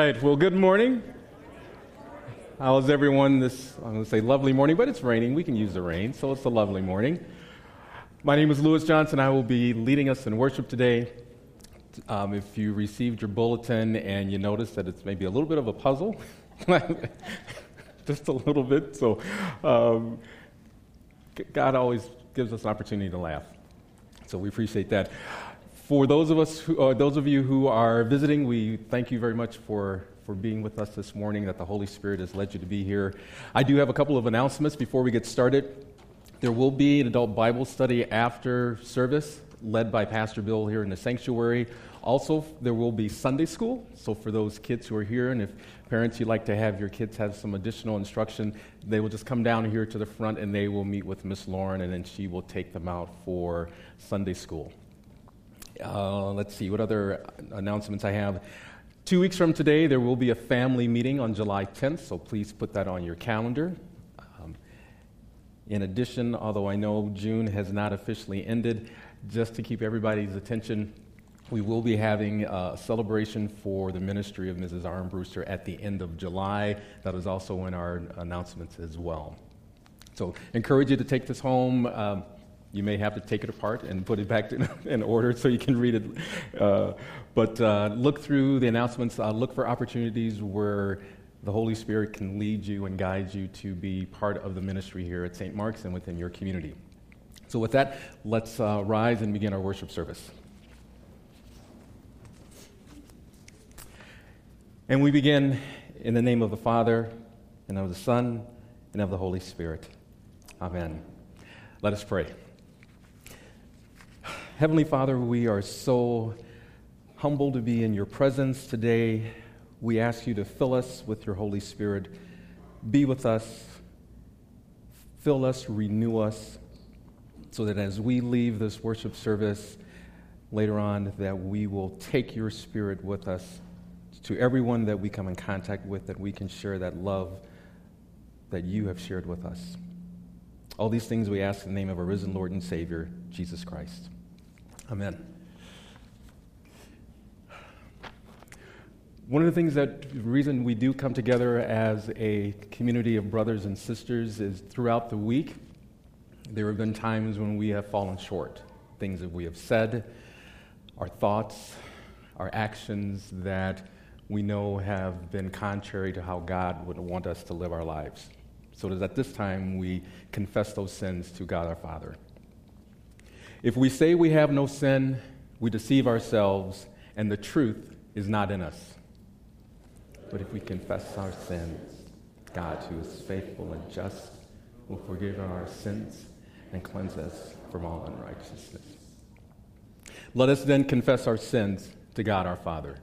right. Well, good morning. How's everyone this, I'm going to say lovely morning, but it's raining. We can use the rain, so it's a lovely morning. My name is Lewis Johnson. I will be leading us in worship today. If you received your bulletin and you noticed that it's maybe a little bit of a puzzle, just a little bit, so God always gives us an opportunity to laugh. So we appreciate that. For those of you who are visiting, we thank you very much for being with us this morning, that the Holy Spirit has led you to be here. I do have a couple of announcements before we get started. There will be an adult Bible study after service, led by Pastor Bill here in the sanctuary. Also, there will be Sunday school. So for those kids who are here, and if parents, you'd like to have your kids have some additional instruction, they will just come down here to the front and they will meet with Miss Lauren, and then she will take them out for Sunday school. Let's see, what other announcements I have. 2 weeks from today, there will be a family meeting on July 10th, so please put that on your calendar. In addition, although I know June has not officially ended, just to keep everybody's attention, we will be having a celebration for the ministry of Mrs. Armbruster at the end of July. That is also in our announcements as well. So encourage you to take this home. You may have to take it apart and put it back in order so you can read it. But look through the announcements. Look for opportunities where the Holy Spirit can lead you and guide you to be part of the ministry here at St. Mark's and within your community. So with that, let's rise and begin our worship service. And we begin in the name of the Father, and of the Son, and of the Holy Spirit. Amen. Let us pray. Heavenly Father, we are so humbled to be in your presence today. We ask you to fill us with your Holy Spirit. Be with us. Fill us, renew us, so that as we leave this worship service later on, that we will take your Spirit with us to everyone that we come in contact with, that we can share that love that you have shared with us. All these things we ask in the name of our risen Lord and Savior, Jesus Christ. Amen. One of the things the reason we do come together as a community of brothers and sisters is throughout the week, there have been times when we have fallen short. Things that we have said, our thoughts, our actions that we know have been contrary to how God would want us to live our lives. So it is at this time we confess those sins to God our Father. If we say we have no sin, we deceive ourselves, and the truth is not in us. But if we confess our sins, God, who is faithful and just, will forgive our sins and cleanse us from all unrighteousness. Let us then confess our sins to God our Father.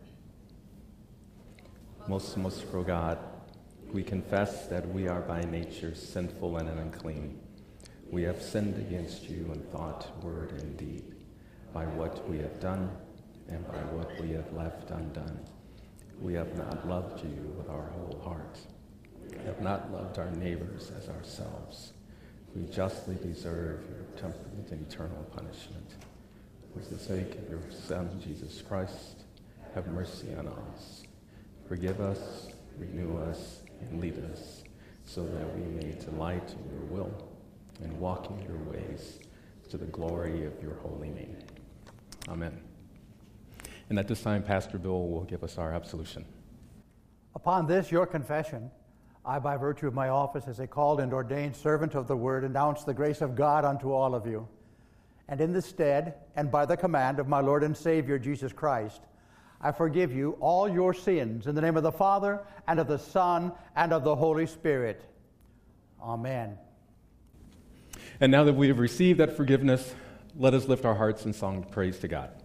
Most merciful God, we confess that we are by nature sinful and unclean. We have sinned against you in thought, word, and deed, by what we have done and by what we have left undone. We have not loved you with our whole heart. We have not loved our neighbors as ourselves. We justly deserve your temperament and eternal punishment. For the sake of your Son, Jesus Christ, have mercy on us. Forgive us, renew us, and lead us, so that we may delight in your will and walk in your ways to the glory of your holy name. Amen. And at this time, Pastor Bill will give us our absolution. Upon this, your confession, I, by virtue of my office as a called and ordained servant of the word, announce the grace of God unto all of you. And in the stead, and by the command of my Lord and Savior, Jesus Christ, I forgive you all your sins in the name of the Father, and of the Son, and of the Holy Spirit. Amen. And now that we have received that forgiveness, let us lift our hearts in song of praise to God.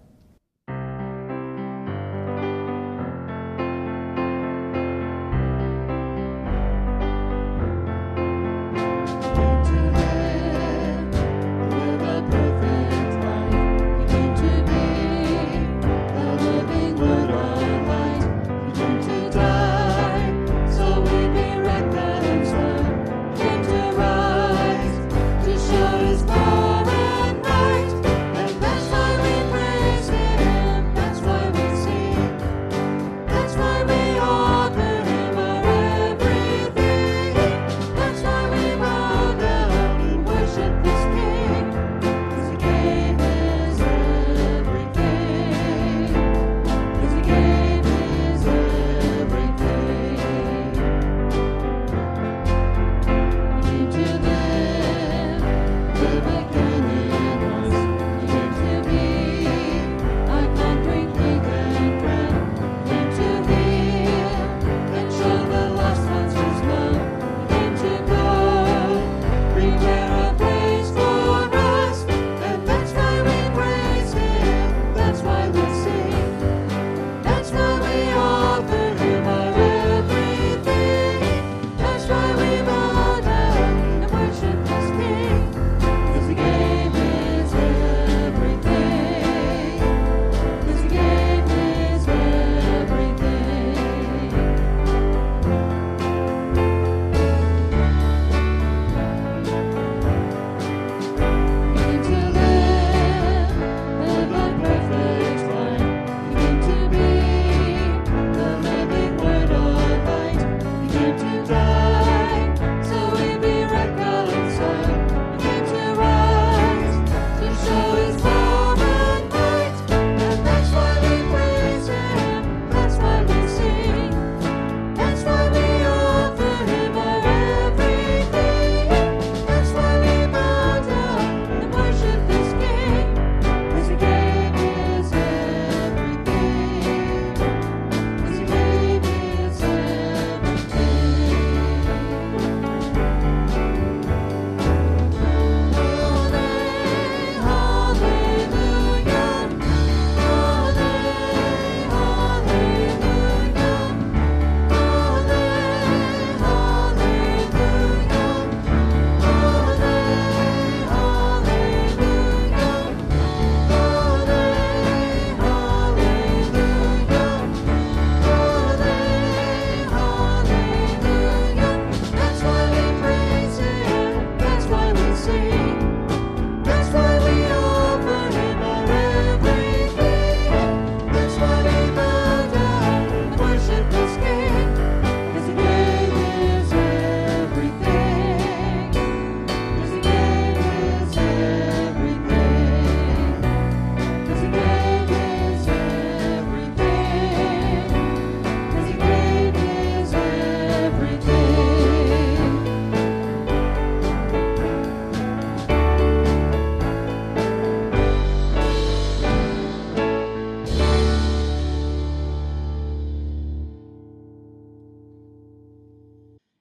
Show his power and might, and that's why we praise.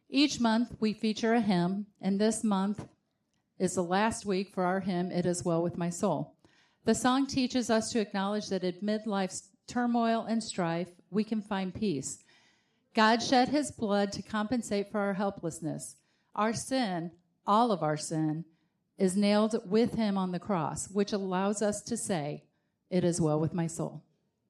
Each month we feature a hymn, and this month is the last week for our hymn, It Is Well With My Soul. The song teaches us to acknowledge that amid life's turmoil and strife, we can find peace. God shed his blood to compensate for our helplessness. Our sin, all of our sin, is nailed with him on the cross, which allows us to say, It is well with my soul.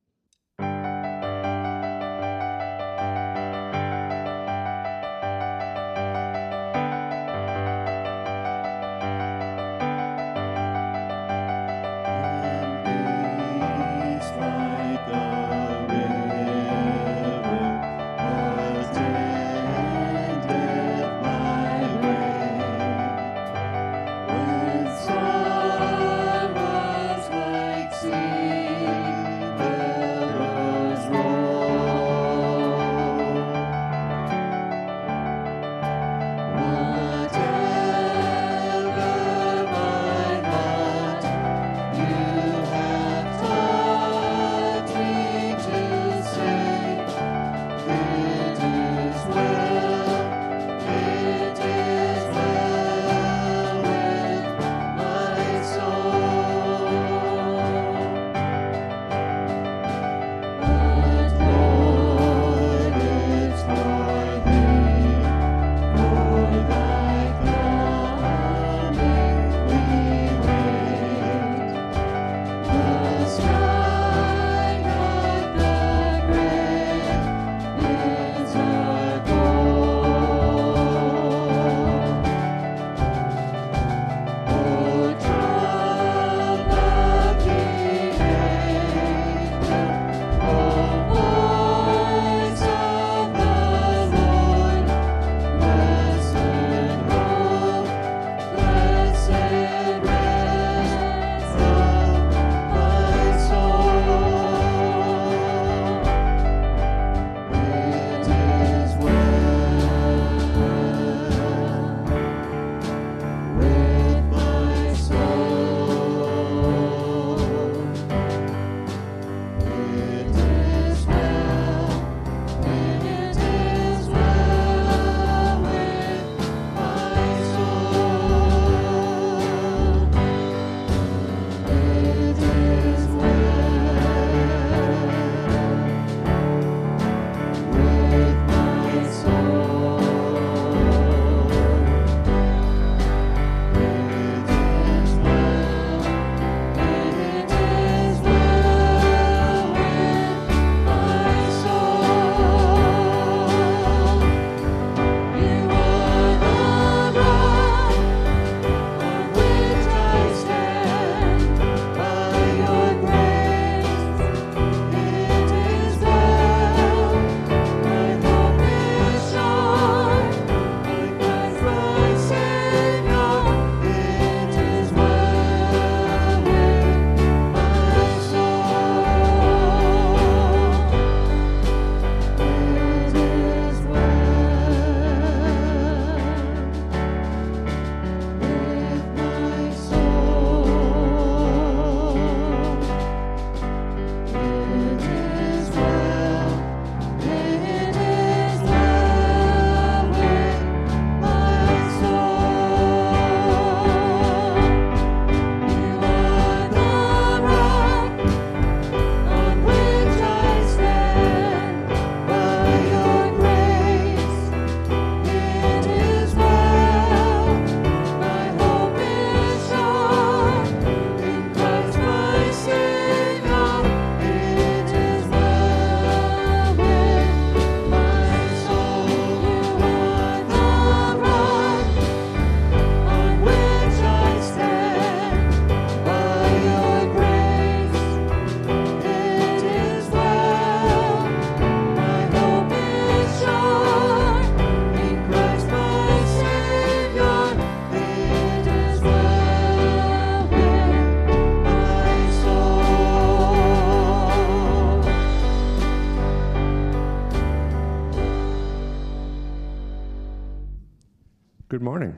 Good morning.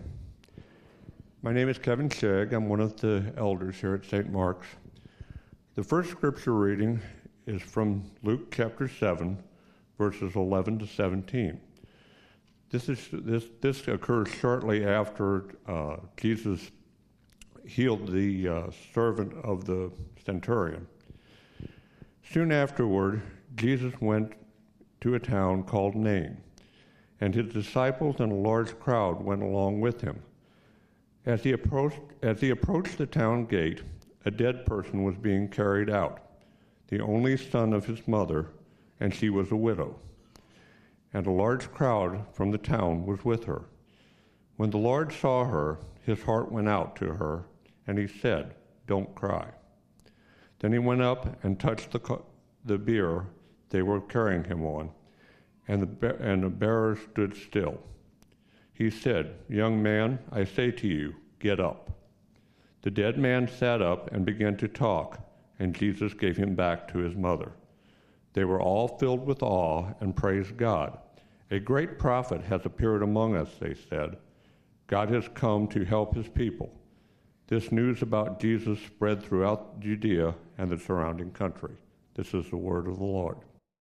My name is Kevin Shegg. I'm one of the elders here at St. Mark's. The first scripture reading is from Luke chapter 7, verses 11 to 17. This occurs shortly after Jesus healed the servant of the centurion. Soon afterward, Jesus went to a town called Nain, and his disciples and a large crowd went along with him. As he approached the town gate, a dead person was being carried out, the only son of his mother, and she was a widow. And a large crowd from the town was with her. When the Lord saw her, his heart went out to her, and he said, "Don't cry." Then he went up and touched the bier they were carrying him on, and the bearer stood still. He said, "Young man, I say to you, get up." The dead man sat up and began to talk, and Jesus gave him back to his mother. They were all filled with awe and praised God. "A great prophet has appeared among us," they said. "God has come to help his people." This news about Jesus spread throughout Judea and the surrounding country. This is the word of the Lord.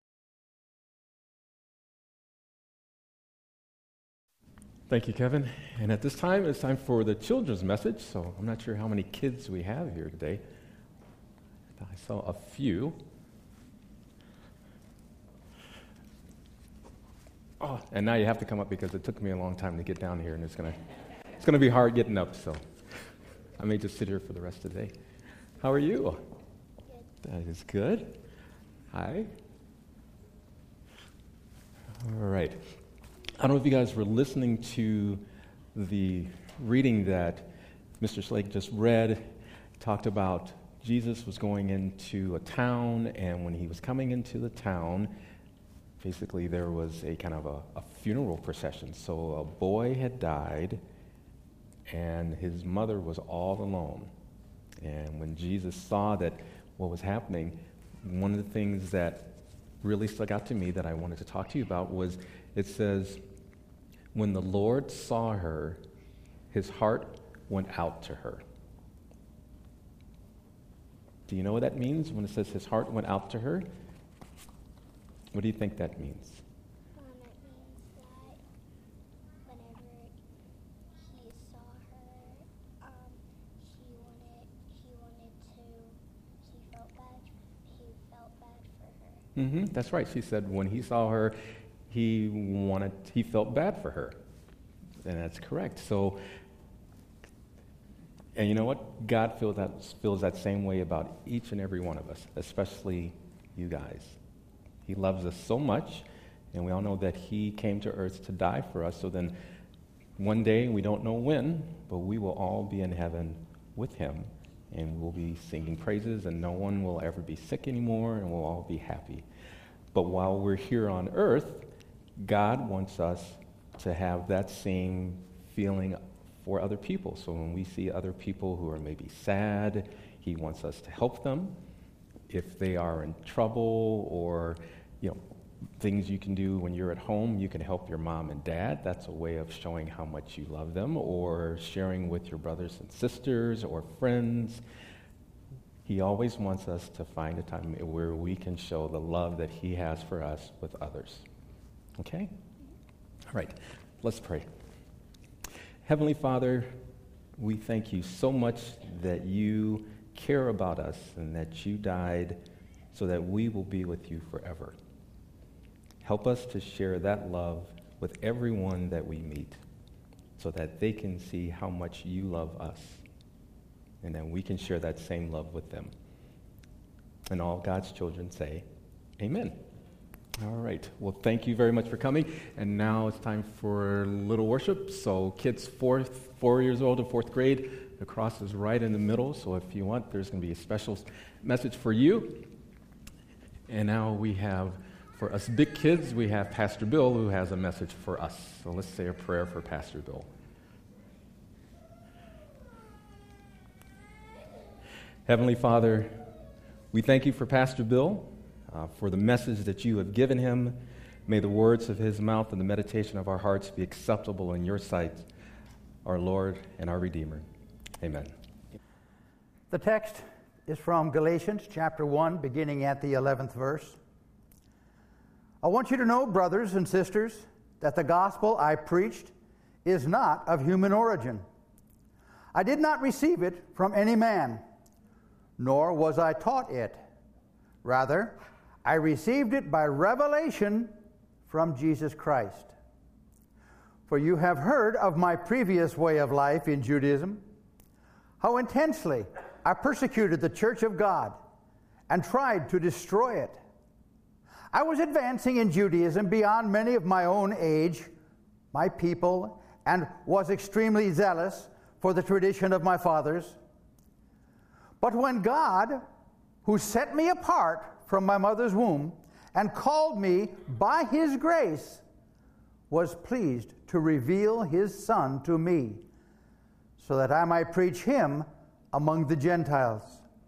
Thank you, Kevin. And at this time, it's time for the children's message. So I'm not sure how many kids we have here today. I saw a few. Oh, and now you have to come up because it took me a long time to get down here, and it's gonna be hard getting up. So I may just sit here for the rest of the day. How are you? Good. That is good. Hi. All right. I don't know if you guys were listening to the reading that Mr. Slake just read. It talked about Jesus was going into a town, and when he was coming into the town, basically there was a kind of a funeral procession. So a boy had died, and his mother was all alone. And when Jesus saw that what was happening, one of the things that really stuck out to me that I wanted to talk to you about was, it says, when the Lord saw her, his heart went out to her. Do you know what that means when it says his heart went out to her? What do you think that means? It means that whenever he saw her, he felt bad for her. That's right. She said when he saw her, he felt bad for her. And that's correct. So, and you know what? God feels that same way about each and every one of us, especially you guys. He loves us so much, and we all know that he came to earth to die for us. So then one day, we don't know when, but we will all be in heaven with him, and we'll be singing praises, and no one will ever be sick anymore, and we'll all be happy. But while we're here on earth, God wants us to have that same feeling for other people. So when we see other people who are maybe sad, he wants us to help them. If they are in trouble, or things you can do when you're at home, you can help your mom and dad. That's a way of showing how much you love them, or sharing with your brothers and sisters or friends. He always wants us to find a time where we can show the love that he has for us with others. Okay? All right, let's pray. Heavenly Father, we thank you so much that you care about us and that you died so that we will be with you forever. Help us to share that love with everyone that we meet so that they can see how much you love us, and then we can share that same love with them. And all God's children say, amen. All right. Well, thank you very much for coming. And now it's time for little worship. So kids 4 years old in 4th grade, the cross is right in the middle. So if you want, there's going to be a special message for you. And now we have, for us big kids, we have Pastor Bill who has a message for us. So let's say a prayer for Pastor Bill. Heavenly Father, we thank you for Pastor Bill, for the message that you have given him. May the words of his mouth and the meditation of our hearts be acceptable in your sight, our Lord and our Redeemer. Amen. The text is from Galatians chapter 1, beginning at the 11th verse. I want you to know, brothers and sisters, that the gospel I preached is not of human origin. I did not receive it from any man, nor was I taught it. Rather, I received it by revelation from Jesus Christ. For you have heard of my previous way of life in Judaism, how intensely I persecuted the church of God and tried to destroy it. I was advancing in Judaism beyond many of my own age, my people, and was extremely zealous for the tradition of my fathers. But when God, who set me apart from my mother's womb and called me by his grace, was pleased to reveal his Son to me, so that I might preach him among the Gentiles.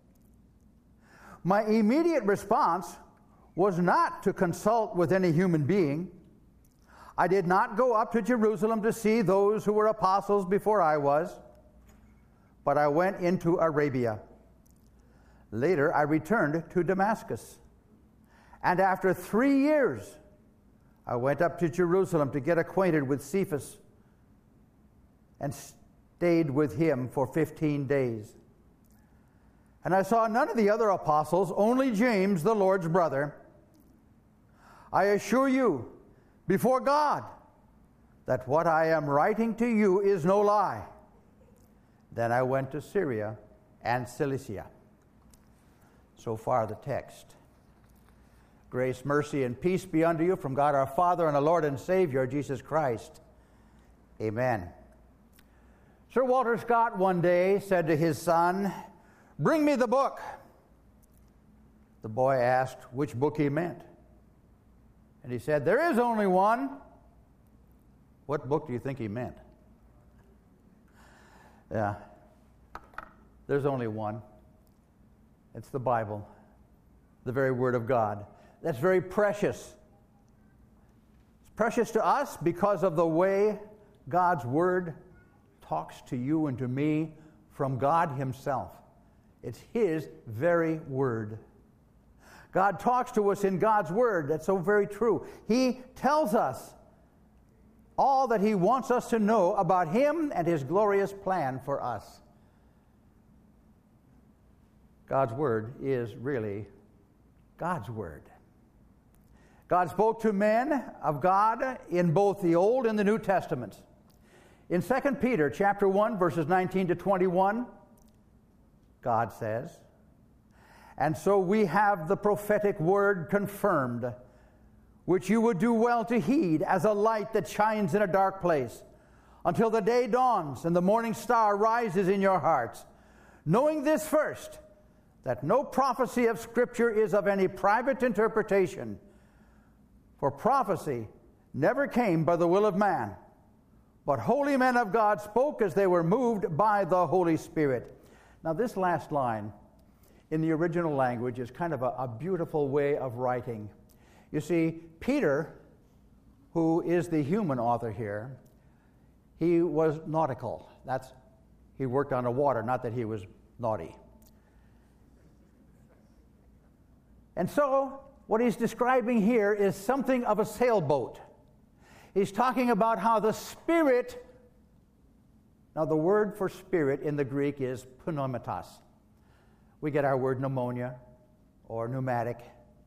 My immediate response was not to consult with any human being. I did not go up to Jerusalem to see those who were apostles before I was, but I went into Arabia. Later, I returned to Damascus. And after 3 years, I went up to Jerusalem to get acquainted with Cephas and stayed with him for 15 days. And I saw none of the other apostles, only James, the Lord's brother. I assure you, before God, that what I am writing to you is no lie. Then I went to Syria and Cilicia. So far the text. Grace, mercy, and peace be unto you from God our Father and our Lord and Savior, Jesus Christ. Amen. Sir Walter Scott one day said to his son, "Bring me the book." The boy asked which book he meant. And he said, "There is only one." What book do you think he meant? Yeah. There's only one. It's the Bible, the very Word of God. That's very precious. It's precious to us because of the way God's Word talks to you and to me from God Himself. It's His very Word. God talks to us in God's Word. That's so very true. He tells us all that He wants us to know about Him and His glorious plan for us. God's Word is really God's Word. God spoke to men of God in both the Old and the New Testaments. In 2 Peter chapter 1, verses 19 to 21, God says, "And so we have the prophetic word confirmed, which you would do well to heed as a light that shines in a dark place, until the day dawns and the morning star rises in your hearts, knowing this first, that no prophecy of Scripture is of any private interpretation. For prophecy never came by the will of man, but holy men of God spoke as they were moved by the Holy Spirit." Now this last line in the original language is kind of a beautiful way of writing. You see, Peter, who is the human author here, he was nautical. He worked on the water, not that he was naughty. And so, what he's describing here is something of a sailboat. He's talking about how the Spirit, now the word for spirit in the Greek is pneumatos. We get our word pneumonia or pneumatic.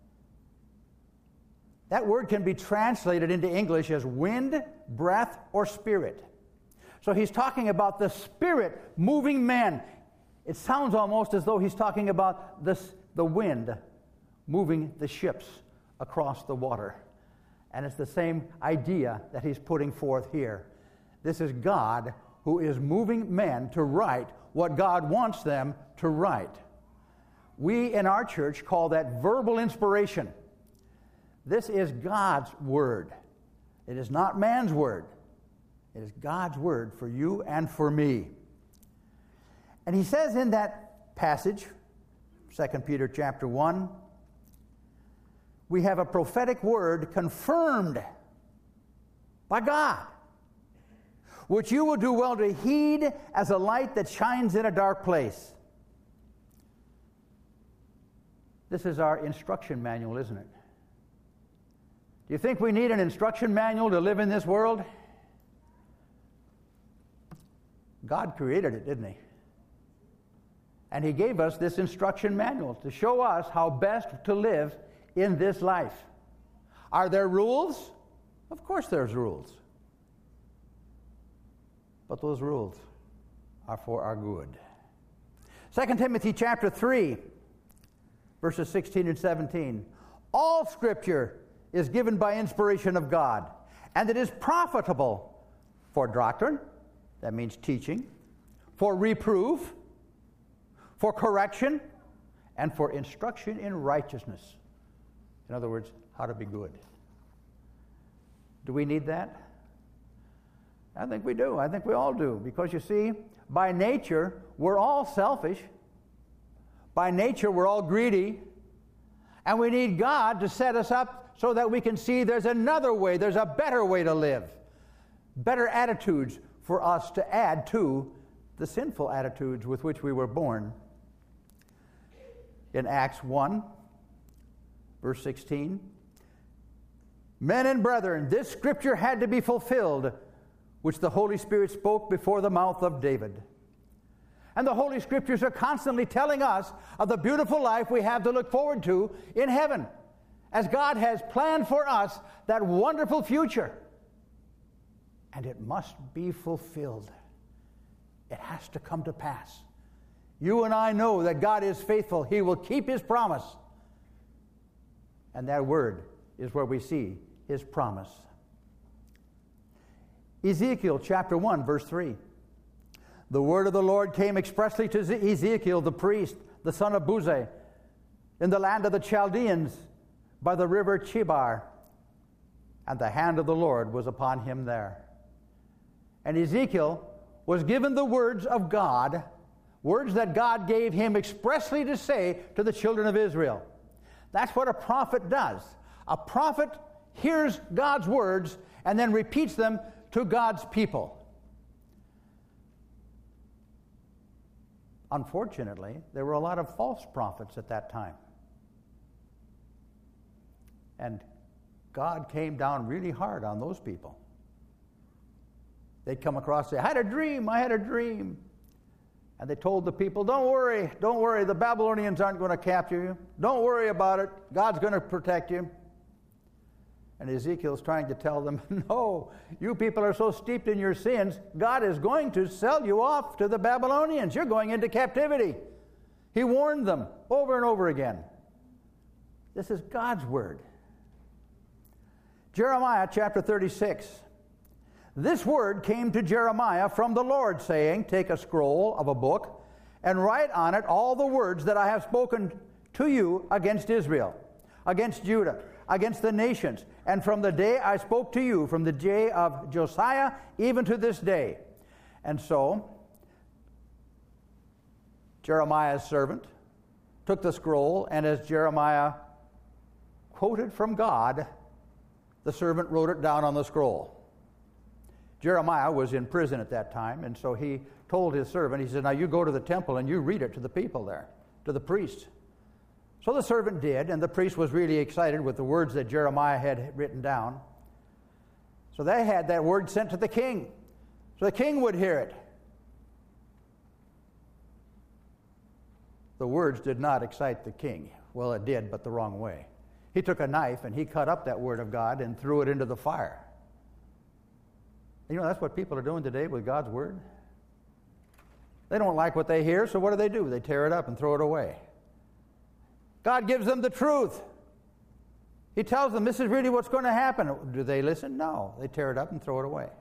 That word can be translated into English as wind, breath, or spirit. So he's talking about the Spirit moving men. It sounds almost as though he's talking about the wind moving the ships across the water. And it's the same idea that he's putting forth here. This is God who is moving men to write what God wants them to write. We in our church call that verbal inspiration. This is God's word. It is not man's word. It is God's word for you and for me. And he says in that passage, 2 Peter chapter 1, we have a prophetic word confirmed by God, which you will do well to heed as a light that shines in a dark place. This is our instruction manual, isn't it? Do you think we need an instruction manual to live in this world? God created it, didn't he? And he gave us this instruction manual to show us how best to live in this life. Are there rules? Of course there's rules. But those rules are for our good. 2 Timothy chapter 3, verses 16 and 17. All Scripture is given by inspiration of God, and it is profitable for doctrine, that means teaching, for reproof, for correction, and for instruction in righteousness. In other words, how to be good. Do we need that? I think we do. I think we all do. Because you see, by nature, we're all selfish. By nature, we're all greedy. And we need God to set us up so that we can see there's another way, there's a better way to live. Better attitudes for us to add to the sinful attitudes with which we were born. In Acts 1, verse 16, men and brethren, this scripture had to be fulfilled, which the Holy Spirit spoke before the mouth of David. And the Holy Scriptures are constantly telling us of the beautiful life we have to look forward to in heaven, as God has planned for us that wonderful future. And it must be fulfilled. It has to come to pass. You and I know that God is faithful. He will keep His promise. And that word is where we see His promise. Ezekiel chapter 1, verse 3. The word of the Lord came expressly to Ezekiel the priest, the son of Buzi, in the land of the Chaldeans by the river Chebar. And the hand of the Lord was upon him there. And Ezekiel was given the words of God, words that God gave him expressly to say to the children of Israel. That's what a prophet does. A prophet hears God's words and then repeats them to God's people. Unfortunately, there were a lot of false prophets at that time. And God came down really hard on those people. They'd come across and say, I had a dream. And they told the people, don't worry, the Babylonians aren't going to capture you. Don't worry about it, God's going to protect you. And Ezekiel's trying to tell them, no, you people are so steeped in your sins, God is going to sell you off to the Babylonians. You're going into captivity. He warned them over and over again. This is God's word. Jeremiah chapter 36. This word came to Jeremiah from the Lord, saying, take a scroll of a book and write on it all the words that I have spoken to you against Israel, against Judah, against the nations, and from the day I spoke to you, from the day of Josiah, even to this day. And so, Jeremiah's servant took the scroll, and as Jeremiah quoted from God, the servant wrote it down on the scroll. Jeremiah was in prison at that time, and so he told his servant, he said, now you go to the temple and you read it to the people there, to the priests. So the servant did, and the priest was really excited with the words that Jeremiah had written down. So they had that word sent to the king, so the king would hear it. The words did not excite the king. Well, it did, but the wrong way. He took a knife and he cut up that word of God and threw it into the fire. You know, that's what people are doing today with God's word. They don't like what they hear, so what do? They tear it up and throw it away. God gives them the truth. He tells them this is really what's going to happen. Do they listen? No. They tear it up and throw it away.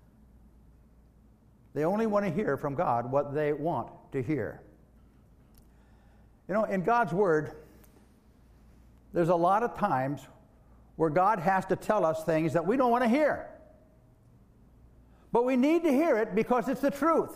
They only want to hear from God what they want to hear. You know, in God's word, there's a lot of times where God has to tell us things that we don't want to hear. But we need to hear it because it's the truth.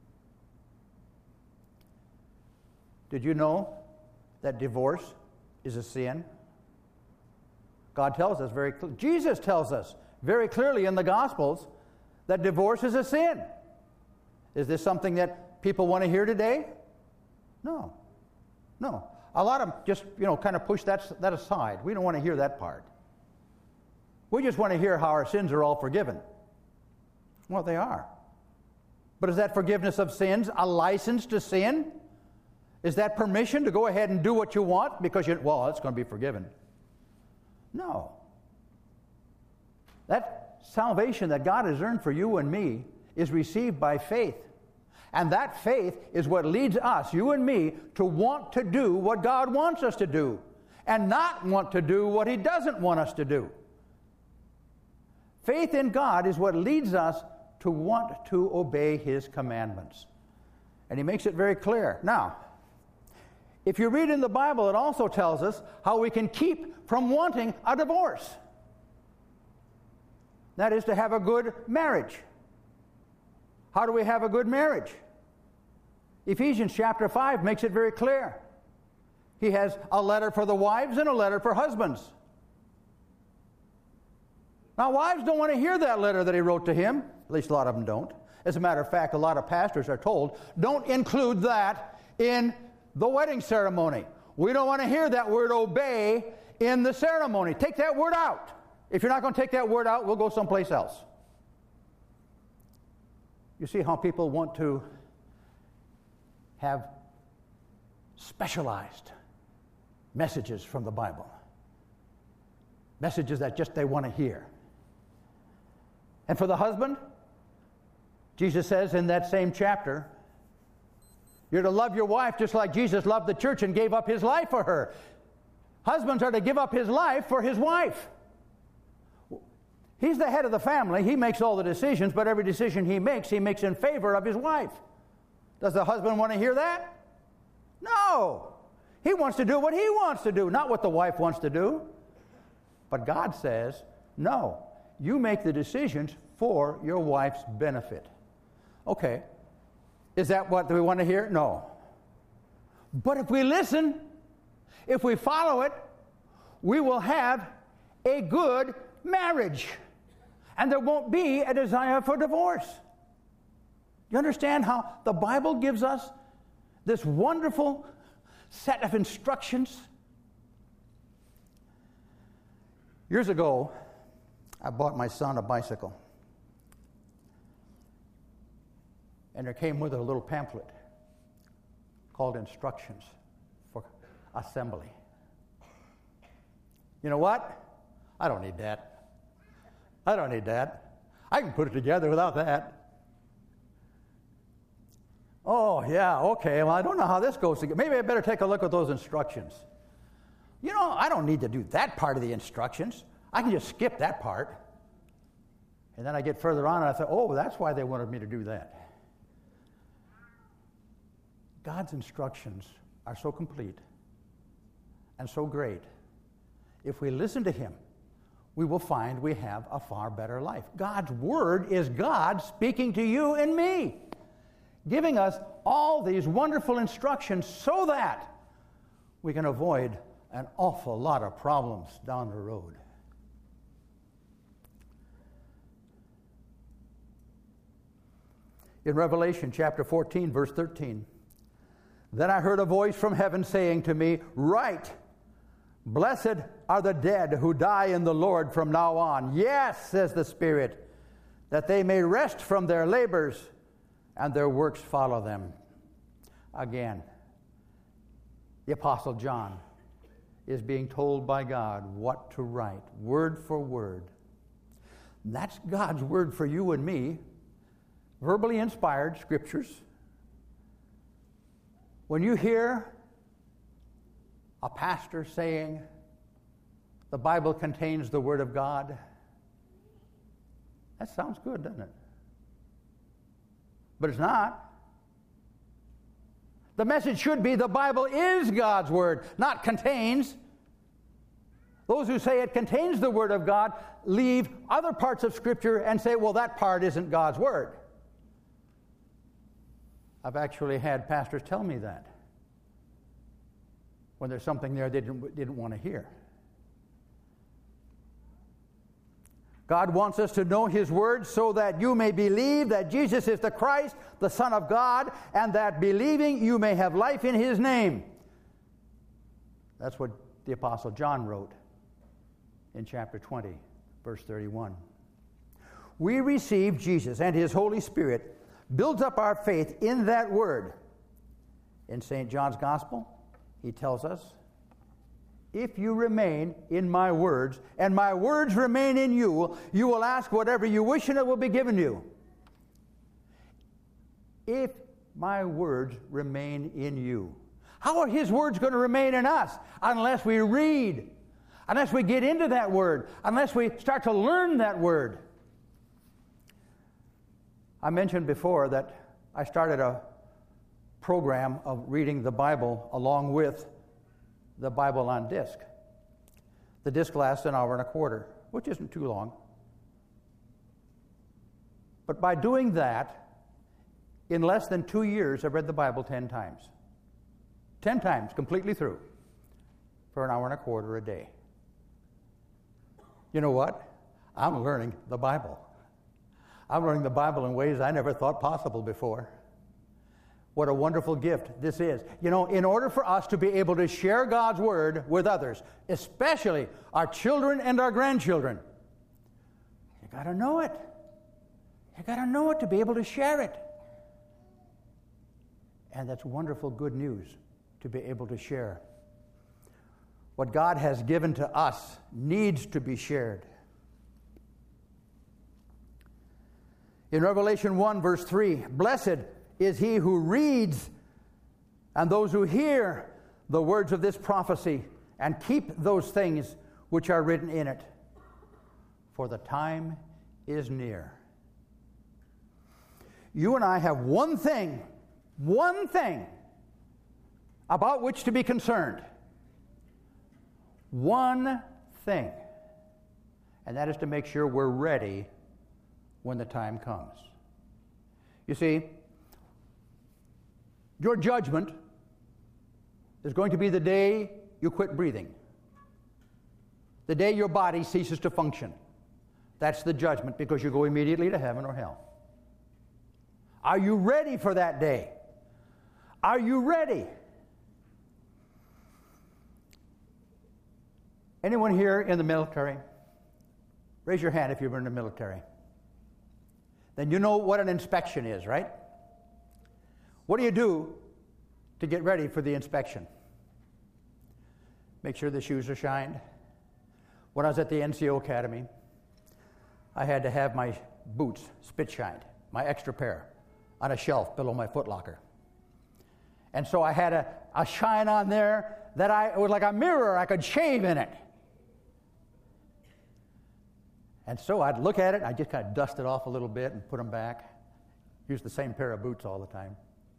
Did you know that divorce is a sin? God tells us very clearly. Jesus tells us very clearly in the Gospels that divorce is a sin. Is this something that people want to hear today? No. A lot of them just, kind of push that aside. We don't want to hear that part. We just want to hear how our sins are all forgiven. Well, they are. But is that forgiveness of sins a license to sin? Is that permission to go ahead and do what you want because it's going to be forgiven? No. That salvation that God has earned for you and me is received by faith. And that faith is what leads us, you and me, to want to do what God wants us to do and not want to do what He doesn't want us to do. Faith in God is what leads us to want to obey His commandments. And He makes it very clear. Now, if you read in the Bible, it also tells us how we can keep from wanting a divorce. That is to have a good marriage. How do we have a good marriage? Ephesians chapter 5 makes it very clear. He has a letter for the wives and a letter for husbands. Now, wives don't want to hear that letter that he wrote to him. At least a lot of them don't. As a matter of fact, a lot of pastors are told, don't include that in the wedding ceremony. We don't want to hear that word obey in the ceremony. Take that word out. If you're not going to take that word out, we'll go someplace else. You see how people want to have specialized messages from the Bible. Messages that just they want to hear. And for the husband, Jesus says in that same chapter, you're to love your wife just like Jesus loved the church and gave up His life for her. Husbands are to give up his life for his wife. He's the head of the family. He makes all the decisions, but every decision he makes in favor of his wife. Does the husband want to hear that? No. He wants to do what he wants to do, not what the wife wants to do. But God says, no, you make the decisions for your wife's benefit. Okay. Is that what we want to hear? No. But if we listen, if we follow it, we will have a good marriage. And there won't be a desire for divorce. You understand how the Bible gives us this wonderful set of instructions? Years ago, I bought my son a bicycle. And there came with it a little pamphlet called Instructions for Assembly. You know what? I don't need that. I don't need that. I can put it together without that. Oh, yeah, okay. Well, I don't know how this goes together. Maybe I better take a look at those instructions. You know, I don't need to do that part of the instructions. I can just skip that part. And then I get further on and I thought, oh, that's why they wanted me to do that. God's instructions are so complete and so great. If we listen to Him, we will find we have a far better life. God's Word is God speaking to you and me, giving us all these wonderful instructions so that we can avoid an awful lot of problems down the road. In Revelation chapter 14, verse 13, then I heard a voice from heaven saying to me, write, blessed are the dead who die in the Lord from now on. Yes, says the Spirit, that they may rest from their labors and their works follow them. Again, the Apostle John is being told by God what to write, word for word. And that's God's word for you and me, verbally inspired scriptures. When you hear a pastor saying the Bible contains the Word of God, that sounds good, doesn't it? But it's not. The message should be the Bible is God's Word, not contains. Those who say it contains the Word of God leave other parts of Scripture and say, well, that part isn't God's Word. I've actually had pastors tell me that when there's something there they didn't want to hear. God wants us to know His Word so that you may believe that Jesus is the Christ, the Son of God, and that believing you may have life in His name. That's what the Apostle John wrote in chapter 20, verse 31. We receive Jesus and his Holy Spirit builds up our faith in that word. In St. John's Gospel, he tells us, if you remain in my words, and my words remain in you, you will ask whatever you wish and it will be given you. If my words remain in you. How are his words going to remain in us? Unless we read, unless we get into that word, unless we start to learn that word. I mentioned before that I started a program of reading the Bible along with the Bible on disc. The disc lasts an hour and a quarter, which isn't too long. But by doing that, in less than 2 years, I've read the Bible 10 times. 10 times, completely through, for an hour and a quarter a day. You know what? I'm learning the Bible. I'm learning the Bible in ways I never thought possible before. What a wonderful gift this is. You know, in order for us to be able to share God's Word with others, especially our children and our grandchildren, you got to know it. You got to know it to be able to share it. And that's wonderful good news to be able to share. What God has given to us needs to be shared. In Revelation 1, verse 3, blessed is he who reads and those who hear the words of this prophecy and keep those things which are written in it, for the time is near. You and I have one thing about which to be concerned. One thing. And that is to make sure we're ready when the time comes. You see, your judgment is going to be the day you quit breathing. The day your body ceases to function. That's the judgment, because you go immediately to heaven or hell. Are you ready for that day? Are you ready? Anyone here in the military? Raise your hand if you were in the military. Then you know what an inspection is, right? What do you do to get ready for the inspection? Make sure the shoes are shined. When I was at the NCO Academy, I had to have my boots spit shined, my extra pair, on a shelf below my footlocker. And so I had a shine on there that it was like a mirror. I could shave in it. And so I'd look at it, and I'd just kind of dust it off a little bit and put them back. Use the same pair of boots all the time.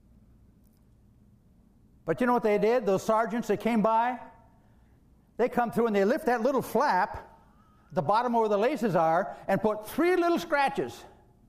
But you know what they did? Those sergeants that came by, they come through and they lift that little flap, at the bottom where the laces are, and put 3 little scratches.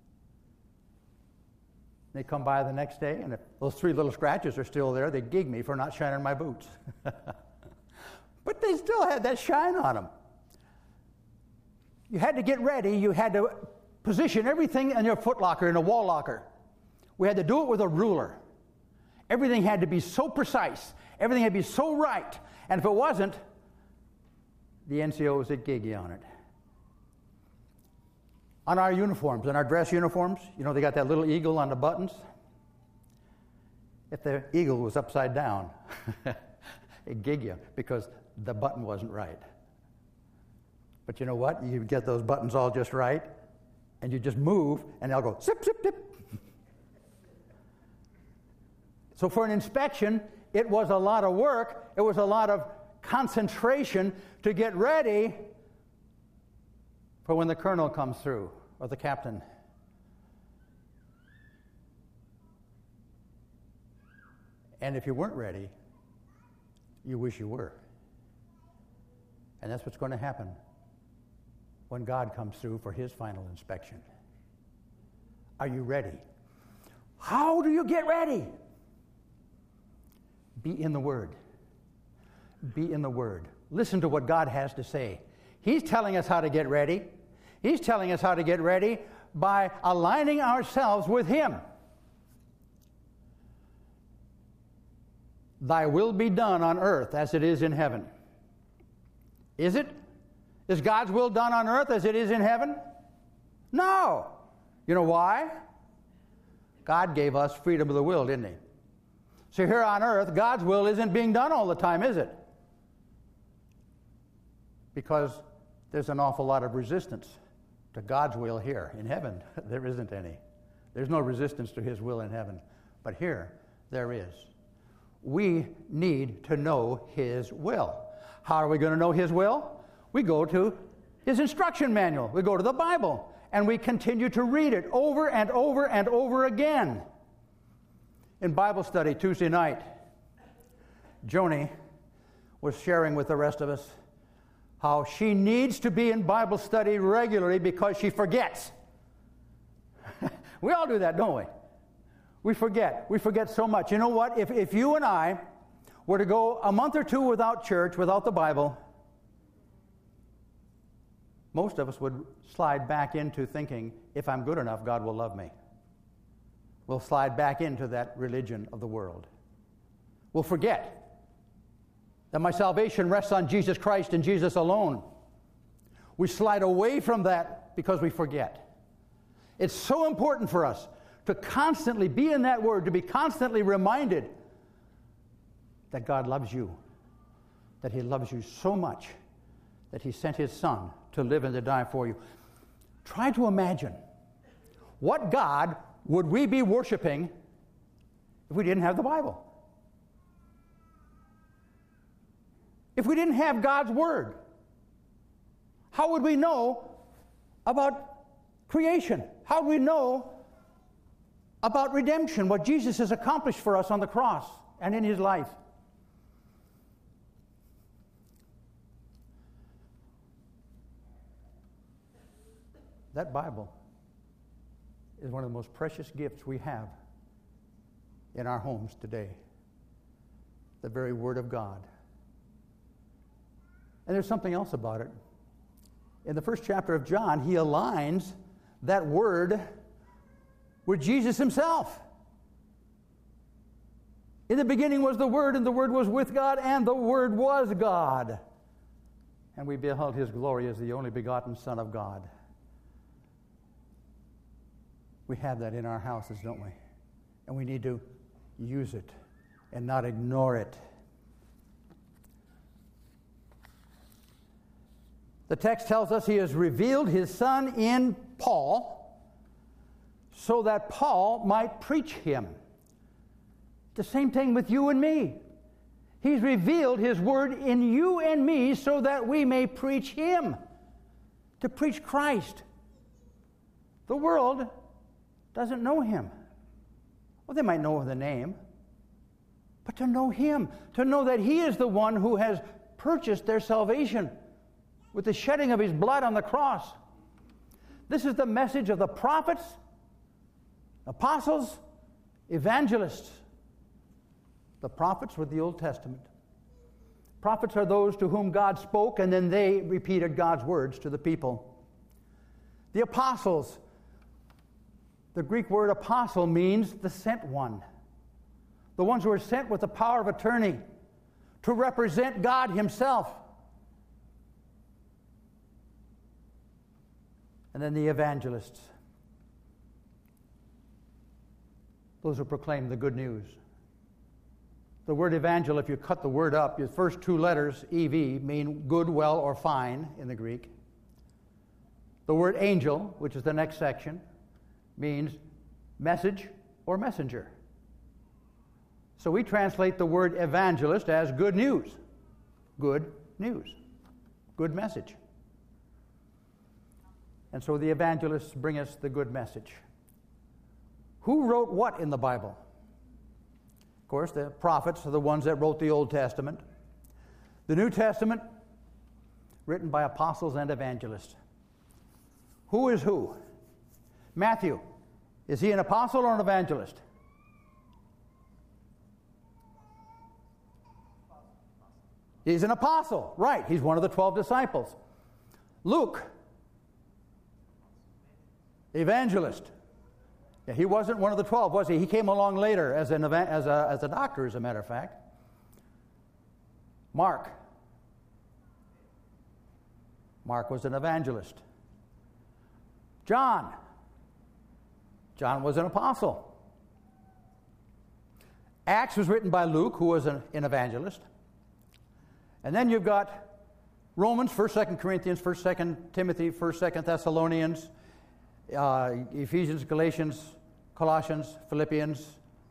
They come by the next day, and if those 3 little scratches are still there, they gig me for not shining my boots. But they still had that shine on them. You had to get ready. You had to position everything in your footlocker, in a wall locker. We had to do it with a ruler. Everything had to be so precise. Everything had to be so right. And if it wasn't, the NCOs would gig you on it. On our uniforms, on our dress uniforms, you know, they got that little eagle on the buttons. If the eagle was upside down, it'd gig you because the button wasn't right. But you know what? You get those buttons all just right, and you just move, and they'll go zip, zip, zip. So for an inspection, it was a lot of work. It was a lot of concentration to get ready for when the colonel comes through, or the captain. And if you weren't ready, you wish you were. And that's what's going to happen when God comes through for his final inspection. Are you ready? How do you get ready? Be in the Word. Be in the Word. Listen to what God has to say. He's telling us how to get ready. He's telling us how to get ready by aligning ourselves with him. Thy will be done on earth as it is in heaven. Is it? Is God's will done on earth as it is in heaven? No. You know why? God gave us freedom of the will, didn't he? So here on earth, God's will isn't being done all the time, is it? Because there's an awful lot of resistance to God's will here. In heaven, there isn't any. There's no resistance to his will in heaven. But here, there is. We need to know his will. How are we going to know his will? We go to his instruction manual. We go to the Bible. And we continue to read it over and over and over again. In Bible study Tuesday night, Joni was sharing with the rest of us how she needs to be in Bible study regularly because she forgets. We all do that, don't we? We forget. We forget so much. You know what? If you and I were to go a month or two without church, without the Bible, most of us would slide back into thinking, if I'm good enough, God will love me. We'll slide back into that religion of the world. We'll forget that my salvation rests on Jesus Christ and Jesus alone. We slide away from that because we forget. It's so important for us to constantly be in that Word, to be constantly reminded that God loves you, that he loves you so much that he sent his Son to live and to die for you. Try to imagine, what God would we be worshiping if we didn't have the Bible? If we didn't have God's Word? How would we know about creation? How would we know about redemption, what Jesus has accomplished for us on the cross and in his life? That Bible is one of the most precious gifts we have in our homes today. The very Word of God. And there's something else about it. In the first chapter of John, he aligns that Word with Jesus himself. In the beginning was the Word, and the Word was with God, and the Word was God. And we beheld his glory as the only begotten Son of God. We have that in our houses, don't we? And we need to use it and not ignore it. The text tells us he has revealed his Son in Paul so that Paul might preach him. The same thing with you and me. He's revealed his word in you and me so that we may preach him, to preach Christ. The world doesn't know him. Well, they might know the name, but to know him, to know that he is the one who has purchased their salvation with the shedding of his blood on the cross. This is the message of the prophets, apostles, evangelists. The prophets were the Old Testament. Prophets are those to whom God spoke, and then they repeated God's words to the people. The apostles, the Greek word apostle means the sent one. The ones who are sent with the power of attorney to represent God himself. And then the evangelists, those who proclaim the good news. The word evangel, if you cut the word up, the first two letters, EV, mean good, well, or fine in the Greek. The word angel, which is the next section, means message or messenger. So we translate the word evangelist as good news. Good news. Good message. And so the evangelists bring us the good message. Who wrote what in the Bible? Of course, the prophets are the ones that wrote the Old Testament. The New Testament, written by apostles and evangelists. Who is who? Matthew, is he an apostle or an evangelist? He's an apostle, right. He's one of the 12 disciples. Luke, evangelist. Yeah, he wasn't one of the 12, was he? He came along later as a doctor, as a matter of fact. Mark, Mark was an evangelist. John was an apostle. Acts was written by Luke, who was an evangelist. And then you've got Romans, 1st, 2nd Corinthians, 1st, 2nd Timothy, 1st, 2nd Thessalonians, Ephesians, Galatians, Colossians, Philippians,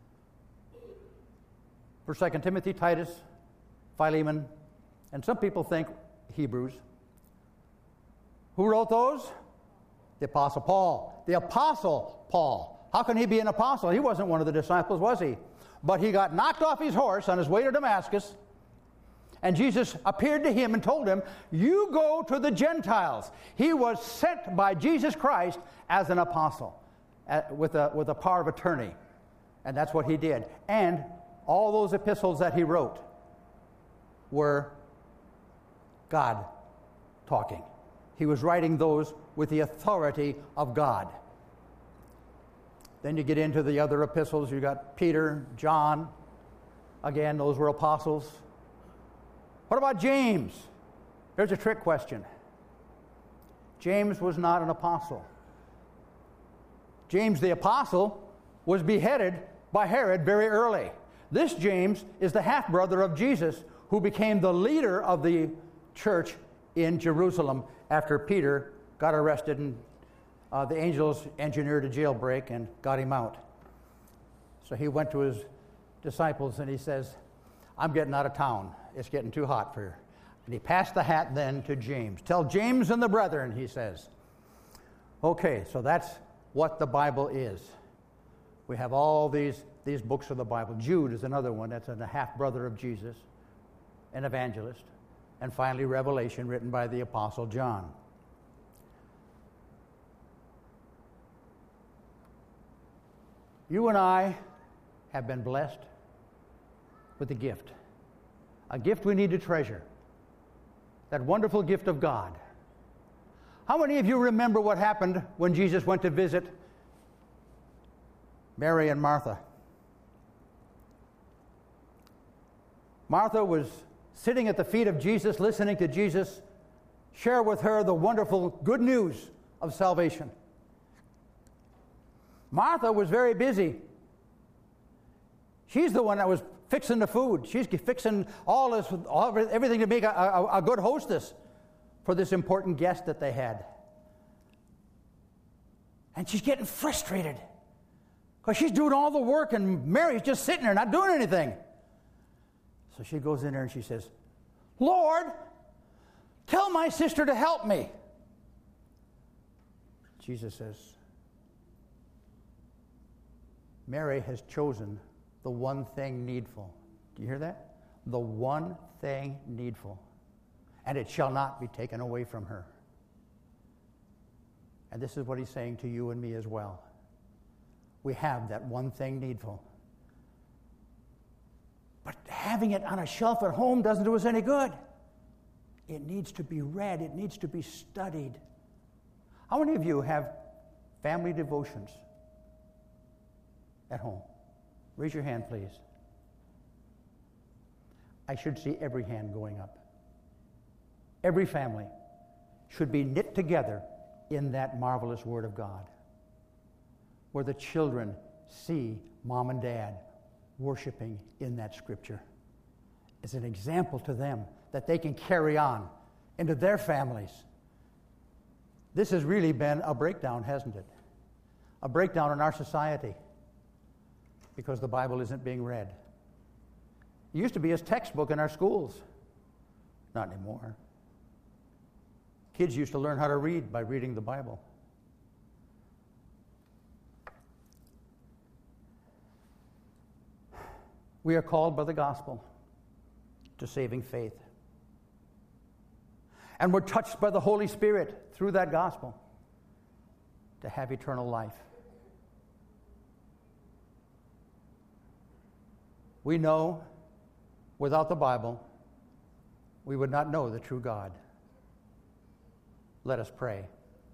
1st, 2nd Timothy, Titus, Philemon, and some people think Hebrews. Who wrote those? The Apostle Paul. The Apostle Paul. How can he be an apostle? He wasn't one of the disciples, was he? But he got knocked off his horse on his way to Damascus, and Jesus appeared to him and told him, you go to the Gentiles. He was sent by Jesus Christ as an apostle with a power of attorney. And that's what he did. And all those epistles that he wrote were God talking. He was writing those with the authority of God. Then you get into the other epistles. You got Peter, John. Again, those were apostles. What about James? Here's a trick question. James was not an apostle. James the apostle was beheaded by Herod very early. This James is the half-brother of Jesus, who became the leader of the church in Jerusalem after Peter got arrested and the angels engineered a jailbreak and got him out. So he went to his disciples and he says, I'm getting out of town. It's getting too hot for you. And he passed the hat then to James. Tell James and the brethren, he says. Okay, so that's what the Bible is. We have all these books of the Bible. Jude is another one. That's a half-brother of Jesus, an evangelist. And finally, Revelation, written by the Apostle John. You and I have been blessed with a gift we need to treasure, that wonderful gift of God. How many of you remember what happened when Jesus went to visit Mary and Martha? Martha was sitting at the feet of Jesus, listening to Jesus share with her the wonderful good news of salvation. Martha was very busy. She's the one that was fixing the food. She's fixing everything to make a good hostess for this important guest that they had. And she's getting frustrated because she's doing all the work and Mary's just sitting there not doing anything. So she goes in there and she says, Lord, tell my sister to help me. Jesus says, Mary has chosen the one thing needful. Do you hear that? The one thing needful. And it shall not be taken away from her. And this is what he's saying to you and me as well. We have that one thing needful. But having it on a shelf at home doesn't do us any good. It needs to be read. It needs to be studied. How many of you have family devotions at home? Raise your hand, please. I should see every hand going up. Every family should be knit together in that marvelous Word of God, where the children see mom and dad worshiping in that Scripture. It's an example to them that they can carry on into their families. This has really been a breakdown, hasn't it? A breakdown in our society because the Bible isn't being read. It used to be as textbook in our schools. Not anymore. Kids used to learn how to read by reading the Bible. We are called by the gospel to saving faith. And we're touched by the Holy Spirit through that gospel to have eternal life. We know without the Bible, we would not know the true God. Let us pray.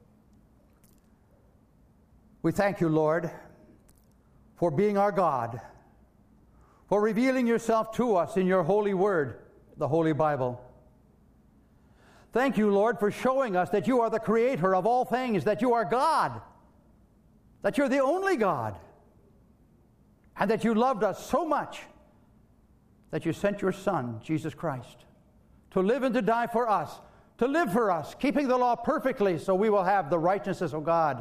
We thank you, Lord, for being our God, for revealing yourself to us in your holy word, the Holy Bible. Thank you, Lord, for showing us that you are the creator of all things, that you are God, that you're the only God, and that you loved us so much that you sent your Son, Jesus Christ, to live and to die for us, to live for us, keeping the law perfectly so we will have the righteousness of God,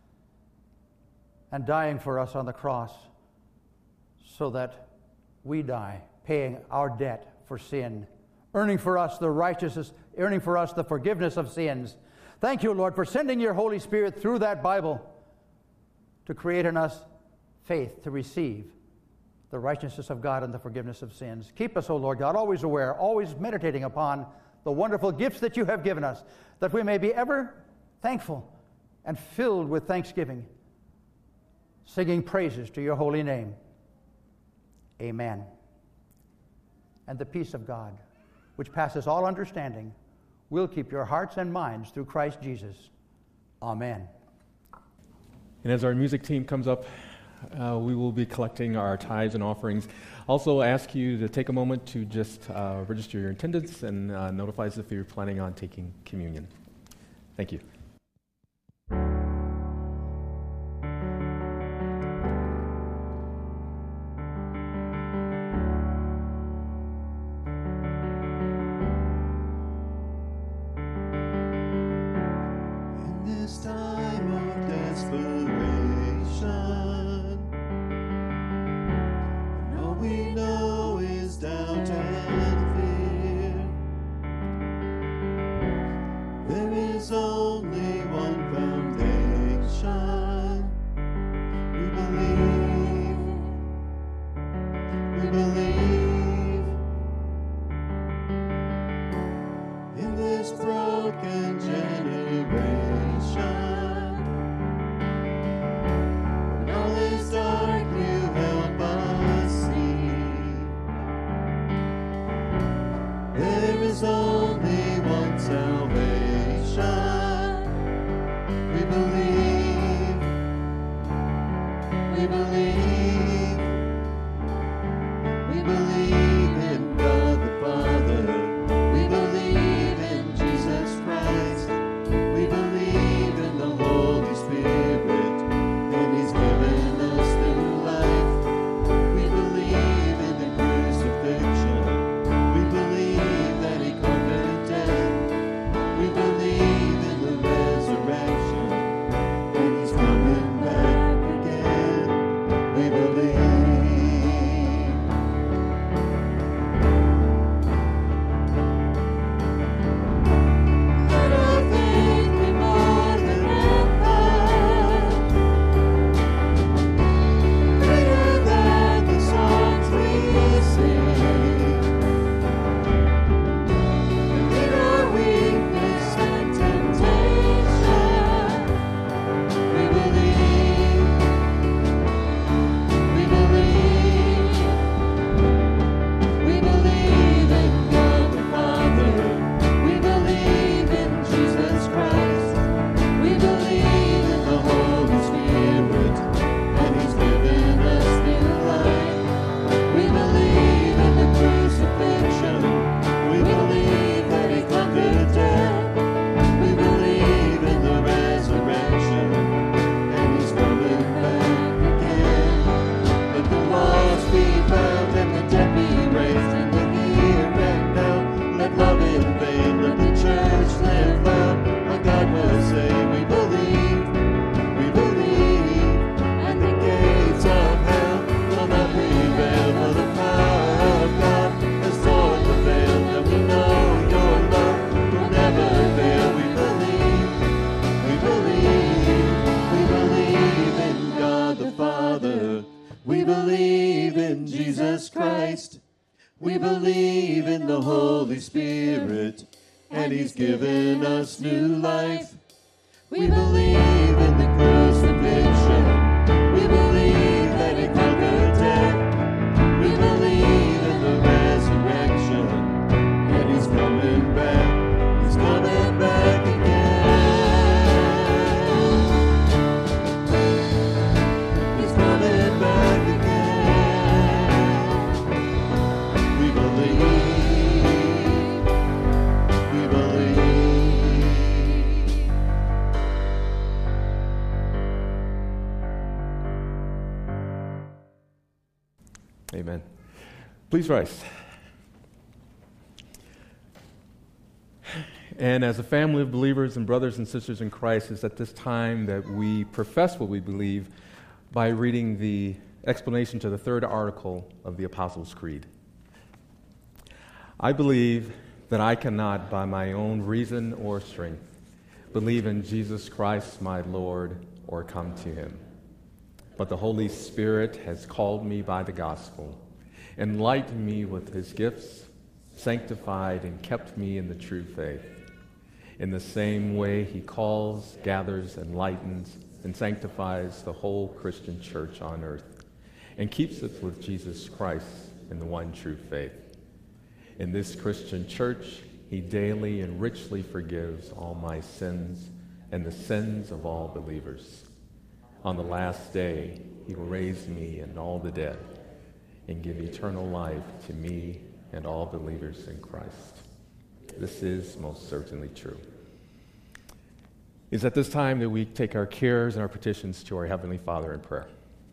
and dying for us on the cross so that we die, paying our debt for sin, earning for us the righteousness, earning for us the forgiveness of sins. Thank you, Lord, for sending your Holy Spirit through that Bible to create in us faith to receive the righteousness of God and the forgiveness of sins. Keep us, O Lord God, always aware, always meditating upon the wonderful gifts that you have given us, that we may be ever thankful and filled with thanksgiving, singing praises to your holy name. Amen. And the peace of God, which passes all understanding, will keep your hearts and minds through Christ Jesus. Amen. And as our music team comes up, we will be collecting our tithes and offerings. Also ask you to take a moment to just register your attendance and notify us if you're planning on taking communion. Thank you. We believe in the Holy Spirit, and He's given us new life. We believe in the crucifixion. We believe that He conquered death. We believe in the resurrection, and He's coming back. He's coming back again. He's coming back again. We believe. We believe. Amen. Please rise. And as a family of believers and brothers and sisters in Christ, it's at this time that we profess what we believe by reading the explanation to the third article of the Apostles' Creed. I believe that I cannot, by my own reason or strength, believe in Jesus Christ, my Lord, or come to him. But the Holy Spirit has called me by the gospel, enlightened me with his gifts, sanctified and kept me in the true faith. In the same way, he calls, gathers, enlightens, and sanctifies the whole Christian church on earth, and keeps it with Jesus Christ in the one true faith. In this Christian church, he daily and richly forgives all my sins and the sins of all believers. On the last day, he will raise me and all the dead and give eternal life to me and all believers in Christ. This is most certainly true. It's at this time that we take our cares and our petitions to our Heavenly Father in prayer.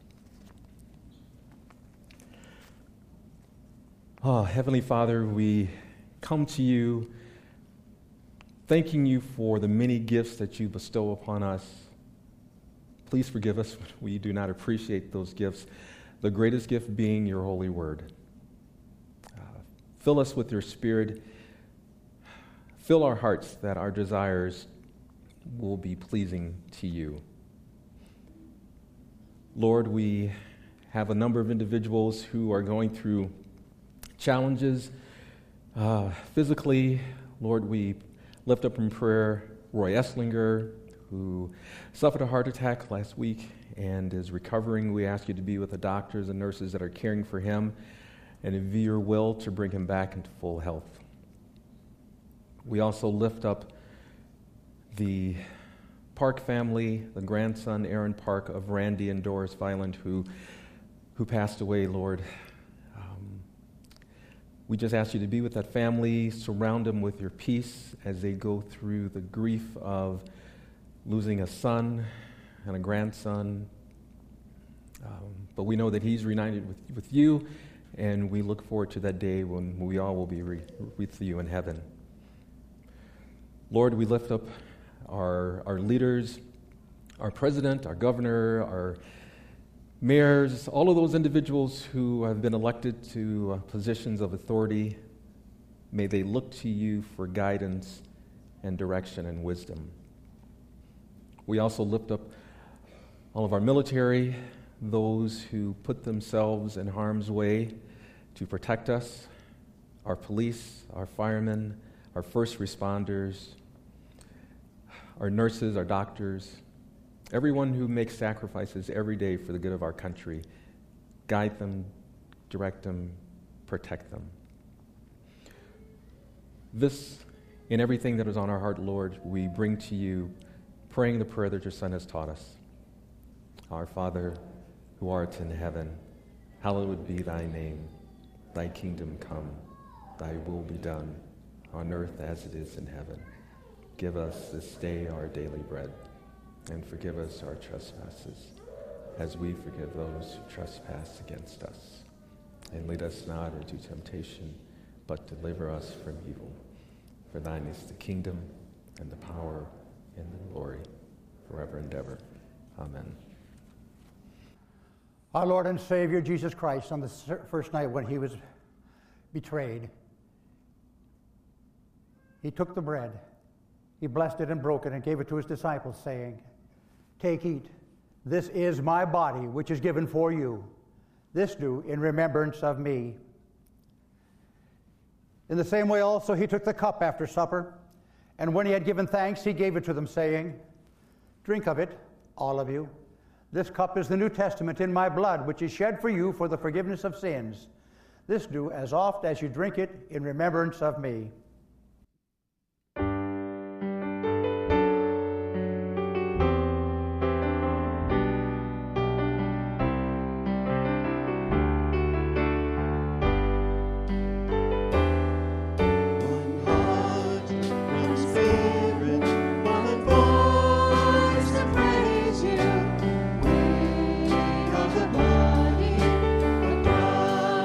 Oh, Heavenly Father, we come to you thanking you for the many gifts that you bestow upon us. Please forgive us when we do not appreciate those gifts, the greatest gift being your holy word. Fill us with your Spirit. Fill our hearts that our desires will be pleasing to you. Lord, we have a number of individuals who are going through challenges physically. Lord, we lift up in prayer Roy Esslinger, who suffered a heart attack last week and is recovering. We ask you to be with the doctors and nurses that are caring for him, and if your will, to bring him back into full health. We also lift up the Park family, the grandson, Aaron Park, of Randy and Doris Violent, who passed away, Lord. We just ask you to be with that family, surround them with your peace as they go through the grief of losing a son and a grandson. But we know that he's reunited with you, and we look forward to that day when we all will be with you in heaven. Lord, we lift up our leaders, our president, our governor, our mayors, all of those individuals who have been elected to positions of authority. May they look to you for guidance and direction and wisdom. We also lift up all of our military, those who put themselves in harm's way to protect us, our police, our firemen, our first responders, our nurses, our doctors, everyone who makes sacrifices every day for the good of our country. Guide them, direct them, protect them. This and everything that is on our heart, Lord, we bring to you, praying the prayer that your Son has taught us. Our Father, who art in heaven, hallowed be thy name. Thy kingdom come, thy will be done, on earth as it is in heaven. Give us this day our daily bread, and forgive us our trespasses, as we forgive those who trespass against us. And lead us not into temptation, but deliver us from evil. For thine is the kingdom, and the power, and the glory, forever and ever. Amen. Our Lord and Savior, Jesus Christ, on the first night when he was betrayed, he took the bread, he blessed it and broke it and gave it to his disciples, saying, "Take, eat. This is my body, which is given for you. This do in remembrance of me." In the same way also he took the cup after supper, and when he had given thanks, he gave it to them, saying, "Drink of it, all of you. This cup is the New Testament in my blood, which is shed for you for the forgiveness of sins. This do as oft as you drink it in remembrance of me." Body, a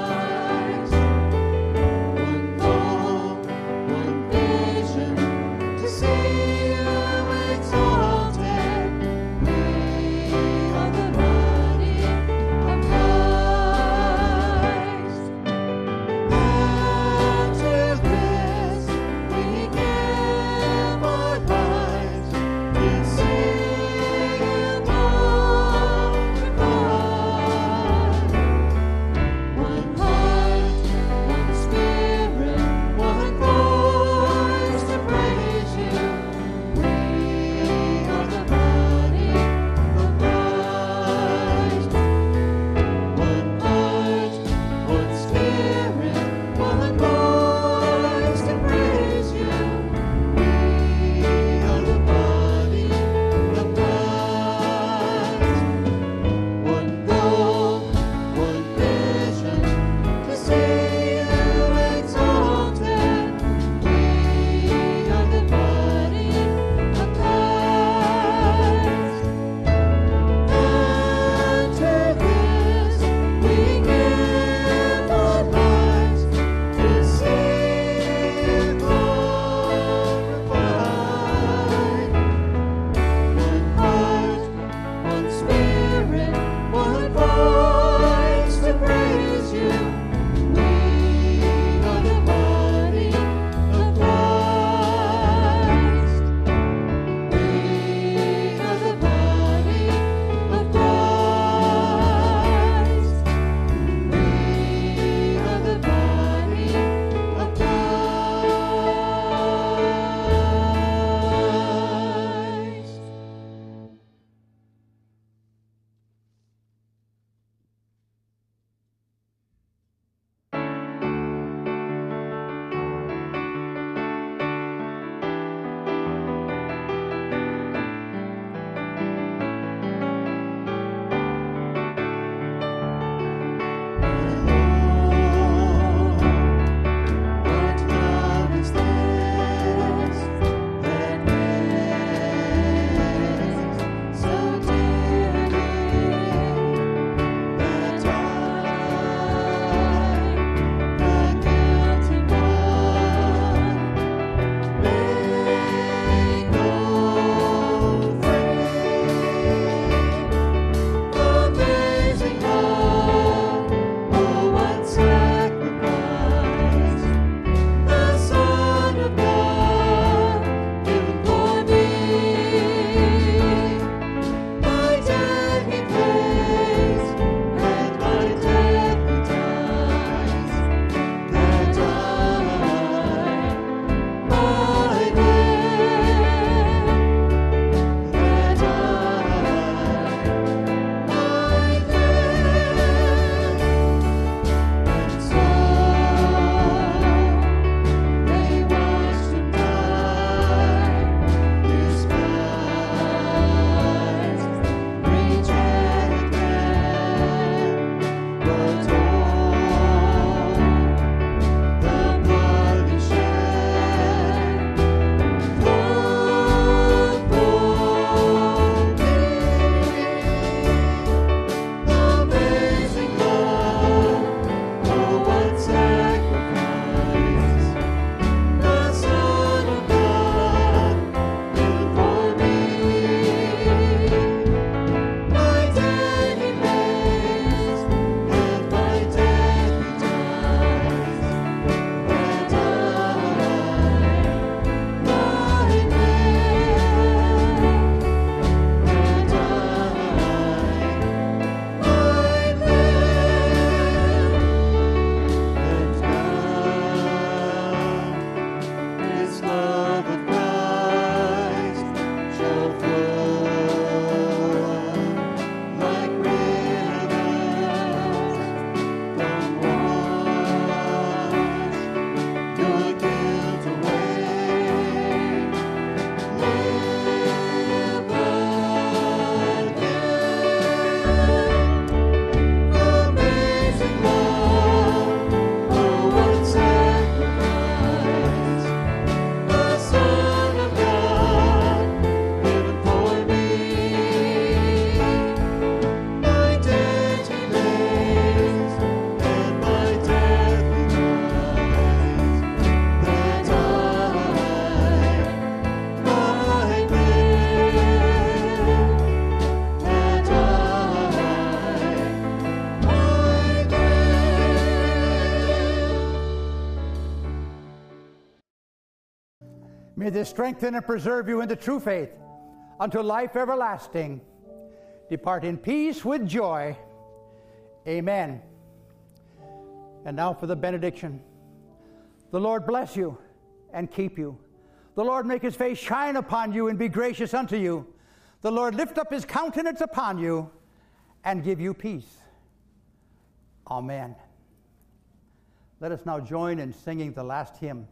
May this strengthen and preserve you in the true faith unto life everlasting. Depart in peace with joy. Amen. And now for the benediction. The Lord bless you and keep you. The Lord make his face shine upon you and be gracious unto you. The Lord lift up his countenance upon you and give you peace. Amen. Let us now join in singing the last hymn.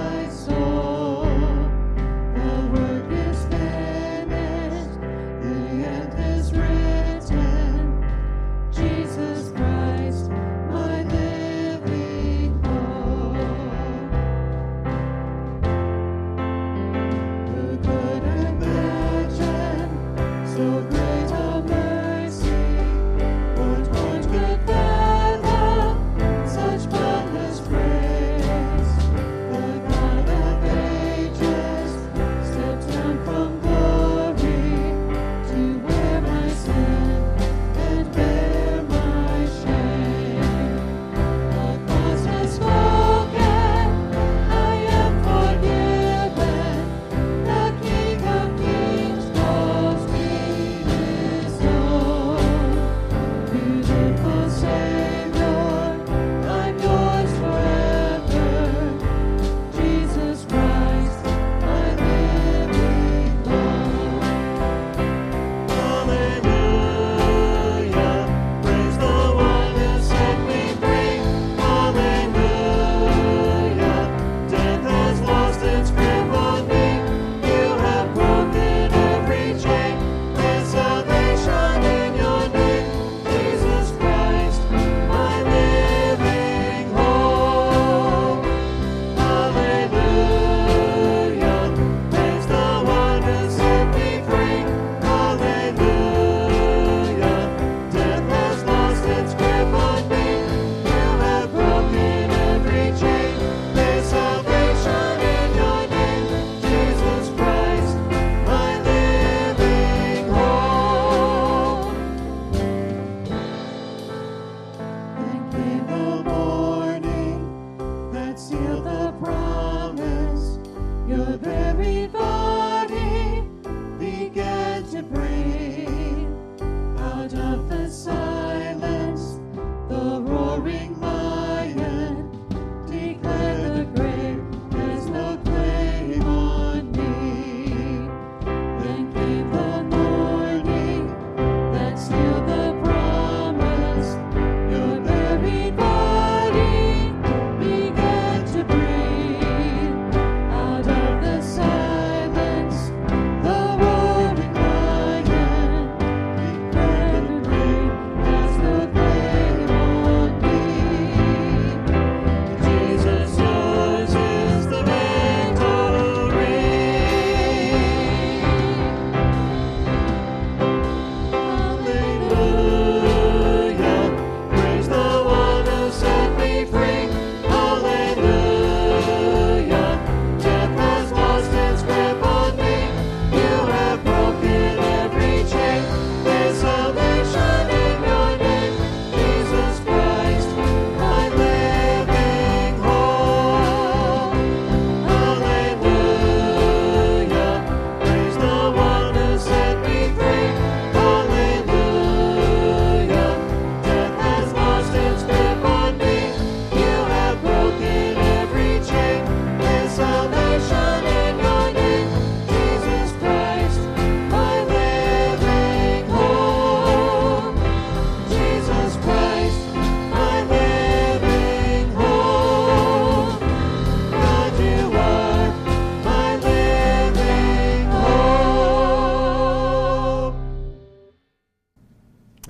The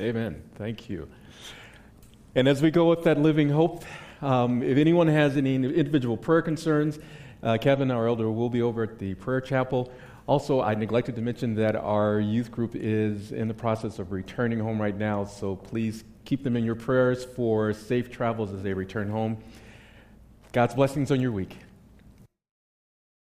Amen. Thank you. And as we go with that living hope, if anyone has any individual prayer concerns, Kevin, our elder, will be over at the prayer chapel. Also, I neglected to mention that our youth group is in the process of returning home right now, so please keep them in your prayers for safe travels as they return home. God's blessings on your week.